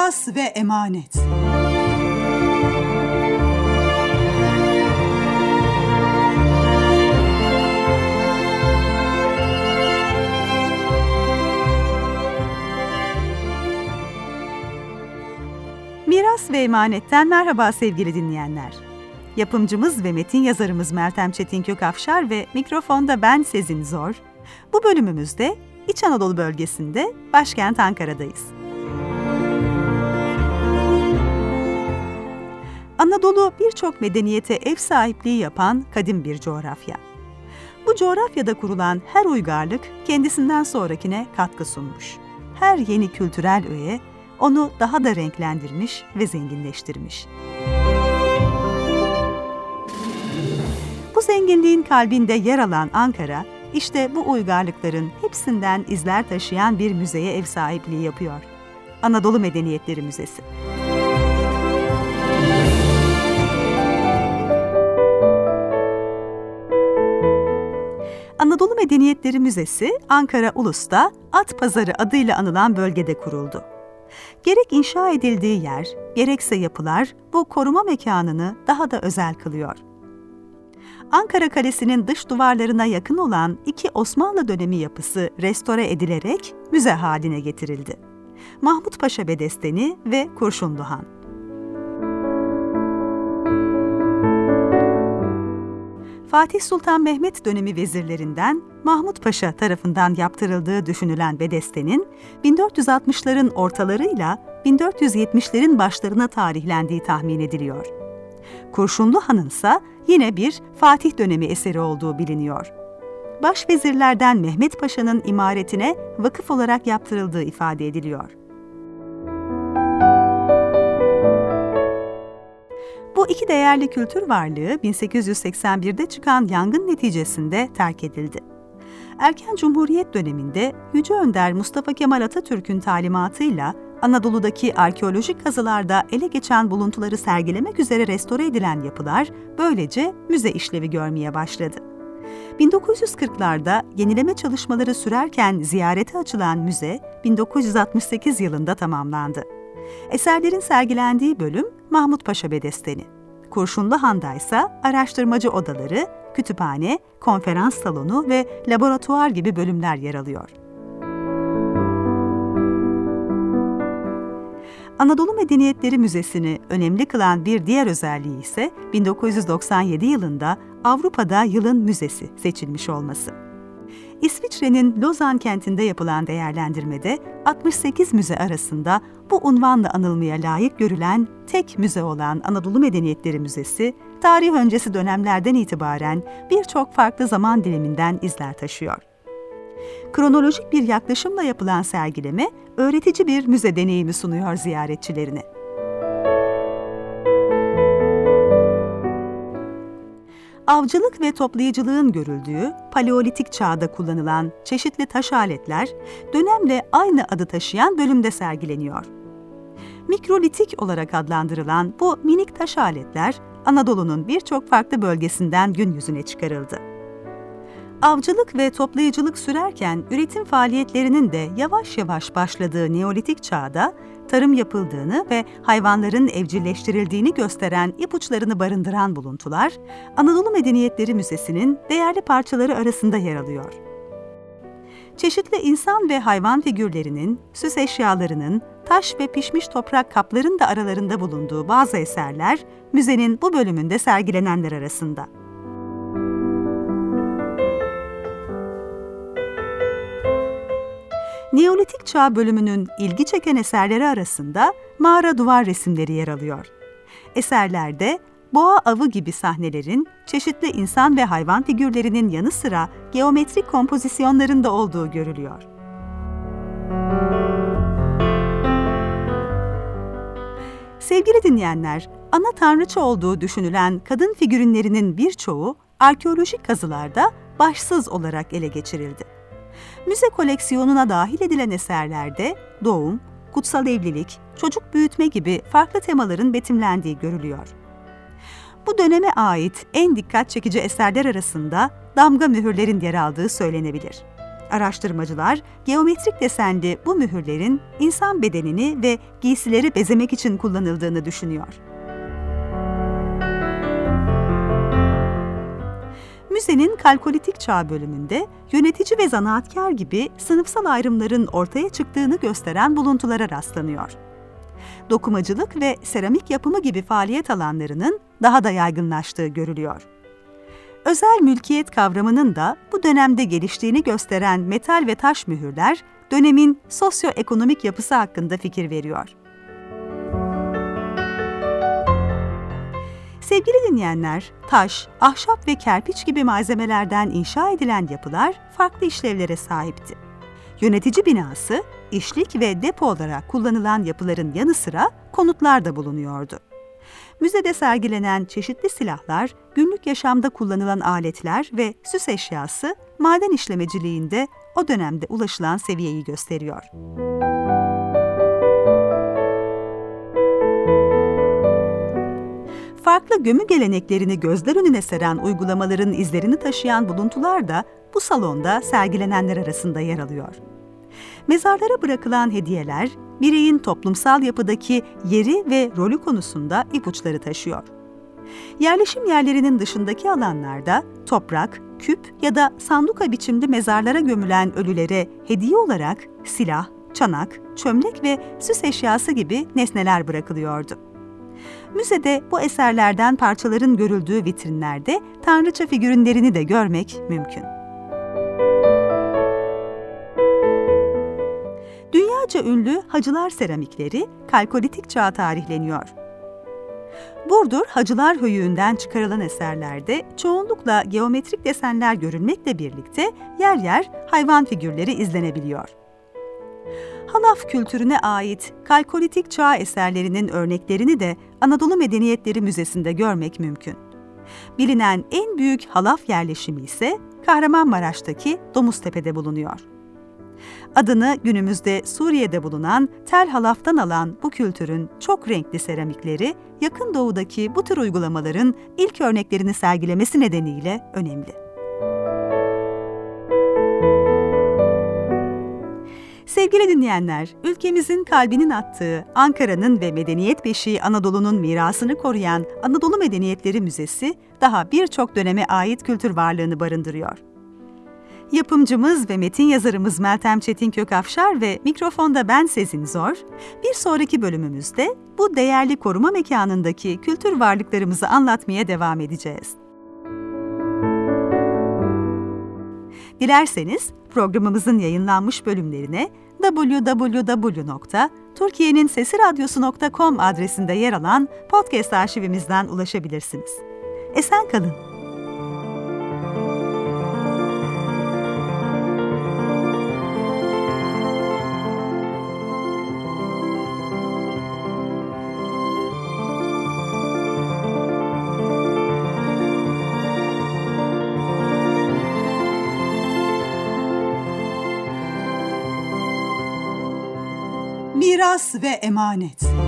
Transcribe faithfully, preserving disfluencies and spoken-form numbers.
Miras ve emanet. Miras ve emanetten merhaba sevgili dinleyenler. Yapımcımız ve metin yazarımız Meltem Çetin Kökafşar ve mikrofonda ben Sezin Zor. Bu bölümümüzde İç Anadolu bölgesinde başkent Ankara'dayız. Anadolu birçok medeniyete ev sahipliği yapan kadim bir coğrafya. Bu coğrafyada kurulan her uygarlık kendisinden sonrakine katkı sunmuş. Her yeni kültürel öğe onu daha da renklendirmiş ve zenginleştirmiş. Bu zenginliğin kalbinde yer alan Ankara, işte bu uygarlıkların hepsinden izler taşıyan bir müzeye ev sahipliği yapıyor. Anadolu Medeniyetleri Müzesi. Anadolu Medeniyetleri Müzesi, Ankara Ulus'ta At Pazarı adıyla anılan bölgede kuruldu. Gerek inşa edildiği yer, gerekse yapılar bu koruma mekanını daha da özel kılıyor. Ankara Kalesi'nin dış duvarlarına yakın olan iki Osmanlı dönemi yapısı restore edilerek müze haline getirildi. Mahmut Paşa Bedesteni ve Kurşunlu Han. Fatih Sultan Mehmet dönemi vezirlerinden Mahmut Paşa tarafından yaptırıldığı düşünülen bedestenin bin dört yüz altmışların ortalarıyla bin dört yüz yetmişlerin başlarına tarihlendiği tahmin ediliyor. Kurşunlu Han'ın ise yine bir Fatih dönemi eseri olduğu biliniyor. Başvezirlerden Mehmet Paşa'nın imaretine vakıf olarak yaptırıldığı ifade ediliyor. Bu iki değerli kültür varlığı bin sekiz yüz seksen birde çıkan yangın neticesinde terk edildi. Erken Cumhuriyet döneminde Yüce Önder Mustafa Kemal Atatürk'ün talimatıyla Anadolu'daki arkeolojik kazılarda ele geçen buluntuları sergilemek üzere restore edilen yapılar böylece müze işlevi görmeye başladı. bin dokuz yüz kırklarda yenileme çalışmaları sürerken ziyarete açılan müze bin dokuz yüz altmış sekiz yılında tamamlandı. Eserlerin sergilendiği bölüm Mahmut Paşa Bedesteni. Kurşunlu Han'da ise araştırmacı odaları, kütüphane, konferans salonu ve laboratuvar gibi bölümler yer alıyor. Anadolu Medeniyetleri Müzesi'ni önemli kılan bir diğer özelliği ise bin dokuz yüz doksan yedi yılında Avrupa'da Yılın Müzesi seçilmiş olması. İsviçre'nin Lozan kentinde yapılan değerlendirmede altmış sekiz müze arasında bu unvanla anılmaya layık görülen tek müze olan Anadolu Medeniyetleri Müzesi, tarih öncesi dönemlerden itibaren birçok farklı zaman diliminden izler taşıyor. Kronolojik bir yaklaşımla yapılan sergileme, öğretici bir müze deneyimi sunuyor ziyaretçilerine. Avcılık ve toplayıcılığın görüldüğü Paleolitik çağda kullanılan çeşitli taş aletler dönemle aynı adı taşıyan bölümde sergileniyor. Mikrolitik olarak adlandırılan bu minik taş aletler Anadolu'nun birçok farklı bölgesinden gün yüzüne çıkarıldı. Avcılık ve toplayıcılık sürerken üretim faaliyetlerinin de yavaş yavaş başladığı Neolitik çağda tarım yapıldığını ve hayvanların evcilleştirildiğini gösteren ipuçlarını barındıran buluntular, Anadolu Medeniyetleri Müzesi'nin değerli parçaları arasında yer alıyor. Çeşitli insan ve hayvan figürlerinin, süs eşyalarının, taş ve pişmiş toprak kapların da aralarında bulunduğu bazı eserler, müzenin bu bölümünde sergilenenler arasında. Neolitik Çağ bölümünün ilgi çeken eserleri arasında mağara duvar resimleri yer alıyor. Eserlerde boğa avı gibi sahnelerin, çeşitli insan ve hayvan figürlerinin yanı sıra geometrik kompozisyonların da olduğu görülüyor. Sevgili dinleyenler, ana tanrıça olduğu düşünülen kadın figürünlerinin birçoğu arkeolojik kazılarda başsız olarak ele geçirildi. Müze koleksiyonuna dahil edilen eserlerde doğum, kutsal evlilik, çocuk büyütme gibi farklı temaların betimlendiği görülüyor. Bu döneme ait en dikkat çekici eserler arasında damga mühürlerin yer aldığı söylenebilir. Araştırmacılar, geometrik desenli bu mühürlerin insan bedenini ve giysileri bezemek için kullanıldığını düşünüyor. Müzenin Kalkolitik Çağ bölümünde yönetici ve zanaatkar gibi sınıfsal ayrımların ortaya çıktığını gösteren buluntulara rastlanıyor. Dokumacılık ve seramik yapımı gibi faaliyet alanlarının daha da yaygınlaştığı görülüyor. Özel mülkiyet kavramının da bu dönemde geliştiğini gösteren metal ve taş mühürler, dönemin sosyoekonomik yapısı hakkında fikir veriyor. Sevgili dinleyenler, taş, ahşap ve kerpiç gibi malzemelerden inşa edilen yapılar farklı işlevlere sahipti. Yönetici binası, işlik ve depo olarak kullanılan yapıların yanı sıra konutlar da bulunuyordu. Müzede sergilenen çeşitli silahlar, günlük yaşamda kullanılan aletler ve süs eşyası maden işlemeciliğinde o dönemde ulaşılan seviyeyi gösteriyor. Farklı gömü geleneklerini gözler önüne seren uygulamaların izlerini taşıyan buluntular da bu salonda sergilenenler arasında yer alıyor. Mezarlara bırakılan hediyeler, bireyin toplumsal yapıdaki yeri ve rolü konusunda ipuçları taşıyor. Yerleşim yerlerinin dışındaki alanlarda toprak, küp ya da sanduka biçimli mezarlara gömülen ölülere hediye olarak silah, çanak, çömlek ve süs eşyası gibi nesneler bırakılıyordu. Müzede bu eserlerden parçaların görüldüğü vitrinlerde tanrıça figürlerini de görmek mümkün. Dünyaca ünlü Hacılar seramikleri Kalkolitik Çağ tarihleniyor. Burdur Hacılar Höyüğü'nden çıkarılan eserlerde çoğunlukla geometrik desenler görülmekle birlikte yer yer hayvan figürleri izlenebiliyor. Halaf kültürüne ait Kalkolitik Çağ eserlerinin örneklerini de Anadolu Medeniyetleri Müzesi'nde görmek mümkün. Bilinen en büyük halaf yerleşimi ise Kahramanmaraş'taki Domuztepe'de bulunuyor. Adını günümüzde Suriye'de bulunan tel halaftan alan bu kültürün çok renkli seramikleri, Yakın Doğu'daki bu tür uygulamaların ilk örneklerini sergilemesi nedeniyle önemli. Sevgili dinleyenler, ülkemizin kalbinin attığı, Ankara'nın ve medeniyet beşiği Anadolu'nun mirasını koruyan Anadolu Medeniyetleri Müzesi, daha birçok döneme ait kültür varlığını barındırıyor. Yapımcımız ve metin yazarımız Meltem Çetin Kökafşar ve mikrofonda ben Sezin Zor, bir sonraki bölümümüzde bu değerli koruma mekanındaki kültür varlıklarımızı anlatmaya devam edeceğiz. Dilerseniz programımızın yayınlanmış bölümlerine double-u double-u double-u nokta türkiyenin sesi radyosu nokta com adresinde yer alan podcast arşivimizden ulaşabilirsiniz. Esen kalın. Miras ve emanet.